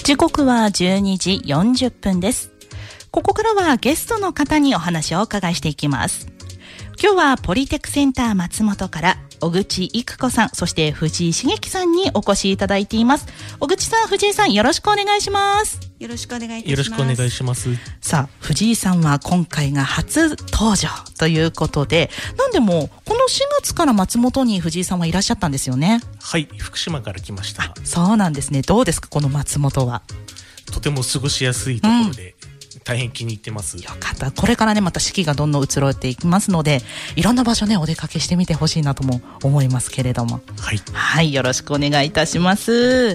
時刻は12時40分です。ここからはゲストの方にお話をお伺いしていきます。今日はポリテックセンター松本から小口育子さん、そして藤井茂樹さんにお越しいただいています。小口さん、藤井さん、よろしくお願いします。 よろしくお願いいたします。 よろしくお願いします。 さあ、藤井さんは今回が初登場ということで、なんでもこの4月から松本に藤井さんはいらっしゃったんですよね。 はい、福島から来ました。 そうなんですね。どうですか、この松本は。 とても過ごしやすいところで、大変気に入ってます。 よかった。これからね、また四季がどんどん移ろっていきますので、いろんな場所ね、お出かけしてみてほしいなとも思いますけれども。 はい。 はい、よろしくお願いいたします。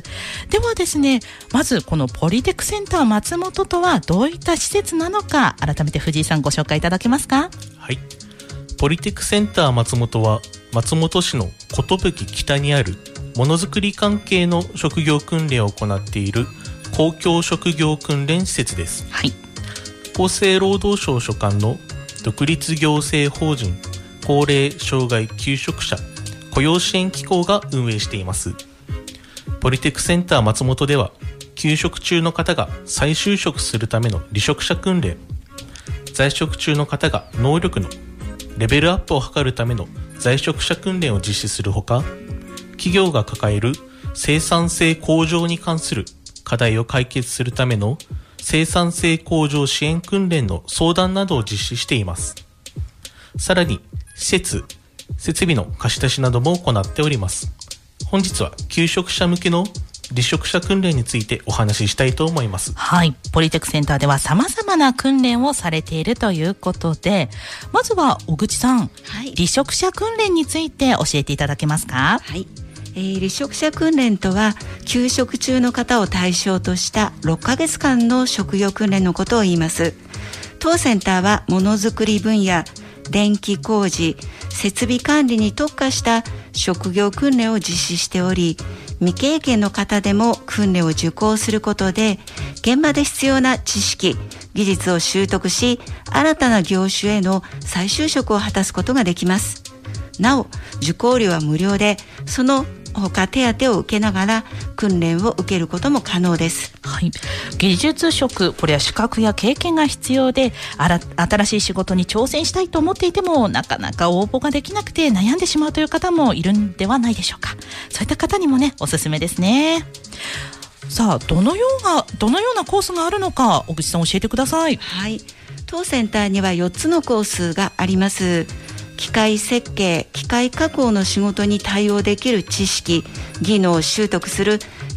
ではですね、まずこのポリテックセンター松本とはどういった施設なのか、改めて藤井さんご紹介いただけますか？ はい。ポリテックセンター松本は、松本市の寿北にあるものづくり関係の職業訓練を行っている公共職業訓練施設です。 はい。 厚生労働省所管の独立行政法人高齢障害求職者雇用支援機構が運営しています。ポリテックセンター松本では、休職中の方が再就職するための離職者訓練、在職中の方が能力のレベルアップを図るための在職者訓練を実施するほか、企業が抱える生産性向上に関する課題を解決するための生産性向上支援訓練の相談などを実施しています。さらに、設備の貸し出しなども行っております。本日は休職者向けの離職者訓練についてお話ししたいと思います。 はい。ポリテックセンターでは様々な訓練をされているということで、まずは小口さん、 はい、 離職者訓練について教えていただけますか？ はい。離職者訓練とは、休職中の方を対象とした6ヶ月間の職業訓練のことを言います。当センターはものづくり分野、電気工事、設備管理に特化した職業訓練を実施しており、未経験の方でも訓練を受講することで、現場で必要な知識、技術を習得し、新たな業種への再就職を果たすことができます。なお、受講料は無料で、その他手当を受けながら訓練を受けることも可能です。 はい。技術職、これは資格や経験が必要で、新しい仕事に挑戦したいと思っていても、なかなか応募ができなくて悩んでしまうという方もいるんではないでしょうか。そういった方にもね、おすすめですね。さあ、どのようなコースがあるのか、小口さん教えてください。 はい。当センターには4つのコースがあります。機械設計、機械加工の仕事に対応できる知識、技能を習得する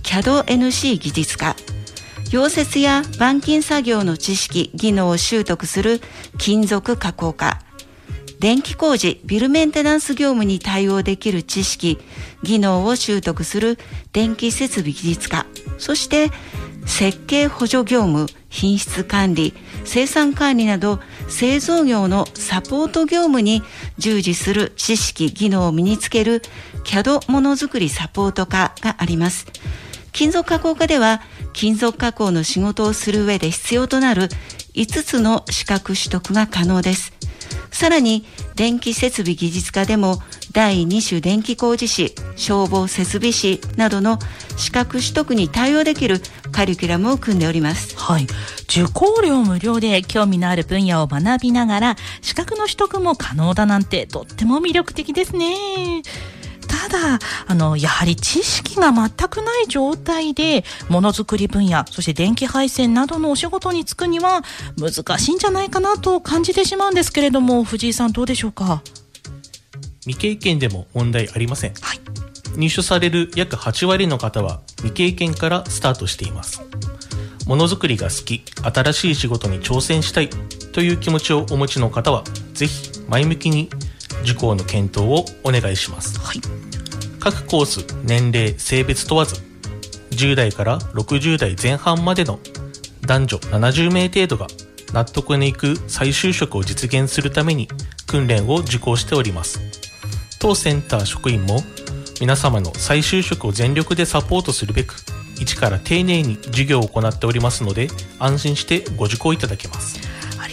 CAD/NC 技術科、溶接や板金作業の知識、技能を習得する金属加工科、電気工事、ビルメンテナンス業務に対応できる知識、技能を習得する電気設備技術科、そして設計補助業務、品質管理、生産管理など製造業のサポート業務に従事する知識・技能を身につける CAD ものづくりサポート科があります。金属加工科では、金属加工の仕事をする上で必要となる5つの資格取得が可能です。さらに、電気設備技術科でも第2種電気工事士、消防設備士などの資格取得に対応できるカリキュラムを組んでおります。 はい。受講料無料で興味のある分野を学びながら資格の取得も可能だなんて、とっても魅力的ですね。ただやはり知識が全くない状態でものづくり分野、そして電気配線などのお仕事に就くには難しいんじゃないかなと感じてしまうんですけれども、藤井さんどうでしょうか？ 未経験でも問題ありません。 はい。 入所される約8割の方は未経験からスタートしています。ものづくりが好き、新しい仕事に挑戦したいという気持ちをお持ちの方は、ぜひ前向きに受講の検討をお願いします。 はい。 各コース、年齢、性別問わず、10代から60代前半までの男女70名程度が納得のいく再就職を実現するために訓練を受講しております。当センター職員も皆様の再就職を全力でサポートするべく、一から丁寧に授業を行っておりますので、安心してご受講いただけます。 あり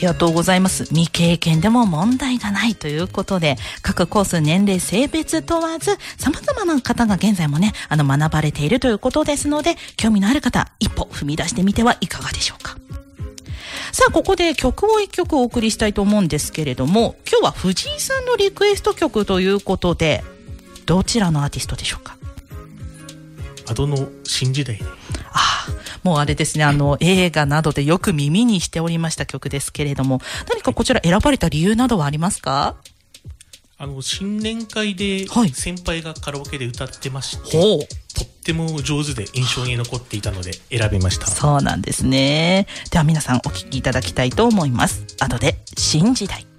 りがとうございます。未経験でも問題がないということで、各コース年齢性別問わず様々な方が現在もね学ばれているということですので、興味のある方一歩踏み出してみてはいかがでしょうか。さあここで曲を1曲お送りしたいと思うんですけれども、今日は藤井さんのリクエスト曲ということで、どちらのアーティストでしょうか。 Adoの新時代ね。 もうあれですね、映画などでよく耳にしておりました曲ですけれども、何かこちら選ばれた理由などはありますか。 新年会で先輩がカラオケで歌ってまして、とっても上手で印象に残っていたので選びました。 そうなんですね。では皆さんお聴きいただきたいと思います。Adoで新時代。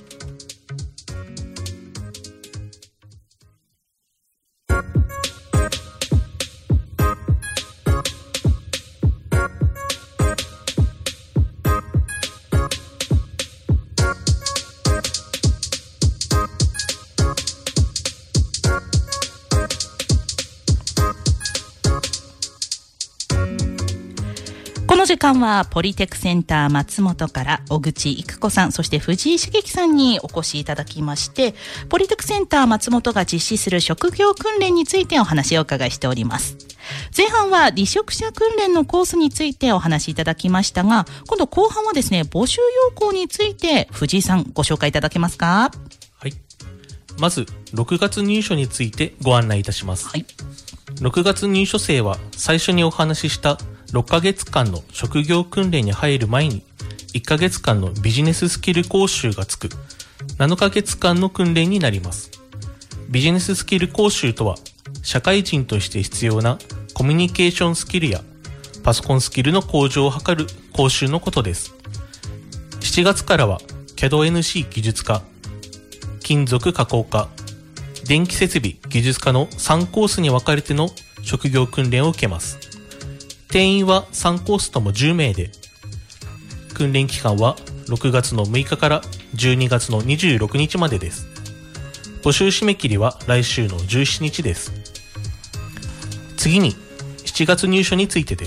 この時間はポリテクセンター松本から小口育子さん、そして藤井茂樹さんにお越しいただきまして、ポリテクセンター松本が実施する職業訓練についてお話をお伺いしております。前半は離職者訓練のコースについてお話しいただきましたが、今度後半はですね、募集要項について藤井さんご紹介いただけますか。 はい。まず6月入所についてご案内いたします。 はい。 6月入所生は最初にお話しした6ヶ月間の職業訓練に入る前に1ヶ月間のビジネススキル講習がつく7ヶ月間の訓練になります。ビジネススキル講習とは、社会人として必要なコミュニケーションスキルやパソコンスキルの向上を図る講習のことです。7月からは CAD/NC 技術科、金属加工科、電気設備技術科の3コースに分かれての職業訓練を受けます。定員は3コースとも10名で、訓練期間は6月の6日から12月の26日までです。募集締め切りは来週の17日です。次に7月入所についてです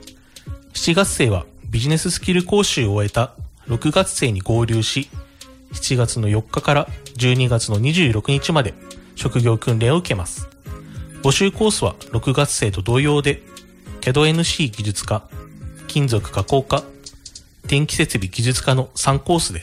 。7月生はビジネススキル講習を終えた6月生に合流し、7月の4日から12月の26日まで職業訓練を受けます。募集コースは6月生と同様で、CAD/NC 技術科、金属加工科、電気設備技術科の3コースです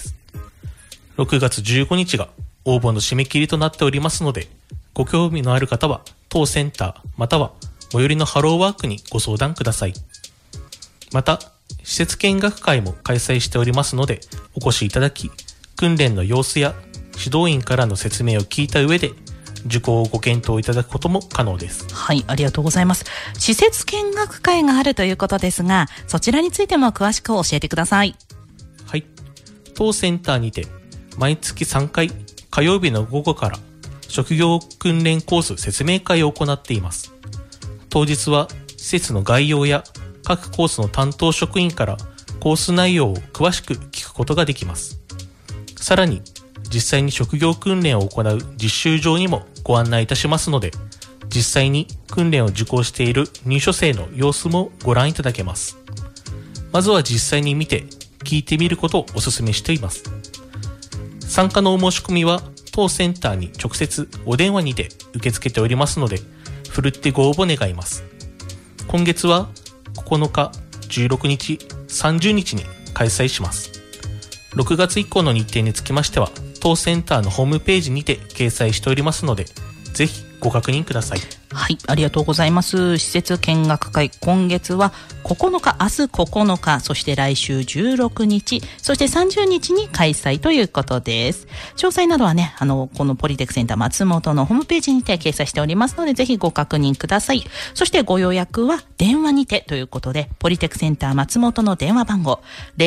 。6月15日が応募の締め切りとなっておりますので、ご興味のある方は当センターまたは最寄りのハローワークにご相談ください。また、施設見学会も開催しておりますので、お越しいただき、訓練の様子や指導員からの説明を聞いた上で、受講をご検討いただくことも可能です。 はい、ありがとうございます。施設見学会があるということですが、そちらについても詳しく教えてください。 はい。当センターにて、毎月3回、火曜日の午後から、職業訓練コース説明会を行っています。当日は、施設の概要や、各コースの担当職員から、コース内容を詳しく聞くことができます。さらに、実際に職業訓練を行う実習場にもご案内いたしますので、実際に訓練を受講している入所生の様子もご覧いただけます。まずは実際に見て聞いてみることをお勧めしています。参加のお申し込みは当センターに直接お電話にて受け付けておりますので、ふるってご応募願います。今月は9日、16日、30日に開催します。6月以降の日程につきましては、当センターのホームページにて掲載しておりますので、ぜひご確認ください。 はい、ありがとうございます。施設見学会、今月は9日、明日9日、そして来週16日、そして30日に開催ということです。詳細などはね、このポリテクセンター松本のホームページにて掲載しておりますので、ぜひご確認ください。そしてご予約は電話にてということで、ポリテクセンター松本の電話番号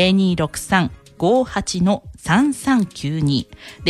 0263-58-3392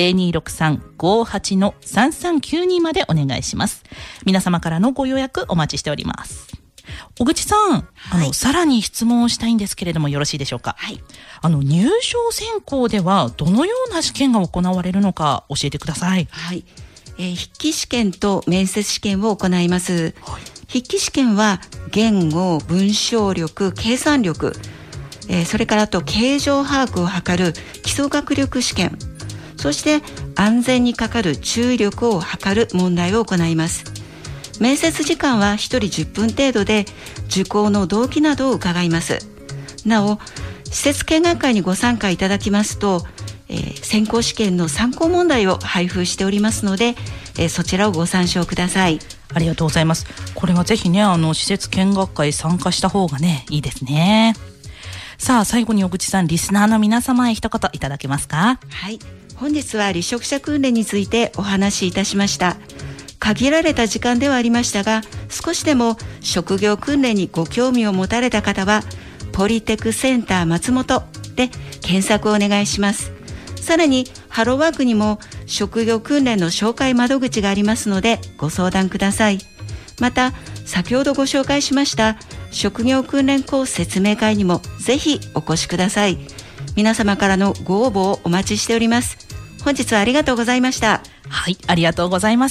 0263-58-3392 までお願いします。皆様からのご予約お待ちしております。小口さん、さらに質問をしたいんですけれどもよろしいでしょうか。はい。入賞選考ではどのような試験が行われるのか教えてください。 はい。筆記試験と面接試験を行います。はい、筆記試験は言語、文章力、計算力、 それからあと形状把握を図る基礎学力試験、そして安全にかかる注意力を測る問題を行います。面接時間は1人10分程度で、受講の動機などを伺います。なお、施設見学会にご参加いただきますと、選考試験の参考問題を配布しておりますので、そちらをご参照ください。 ありがとうございます。これはぜひね、施設見学会参加した方がね、いいですね。さあ、最後に小口さん、リスナーの皆様へ一言いただけますか？ はい、本日は離職者訓練についてお話しいたしました。限られた時間ではありましたが、少しでも職業訓練にご興味を持たれた方は、ポリテクセンター松本で検索をお願いします。さらにハローワークにも職業訓練の紹介窓口がありますので、ご相談ください。また、先ほどご紹介しました職業訓練コース説明会にもぜひお越しください。皆様からのご応募をお待ちしております。本日はありがとうございました。 はい、ありがとうございます。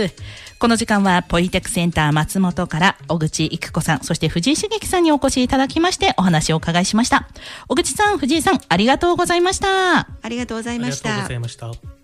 この時間はポリテクセンター松本から小口育子さん、そして藤井茂樹さんにお越しいただきましてお話をお伺いしました。小口さん、藤井さん、ありがとうございました。 ありがとうございました。 ありがとうございました。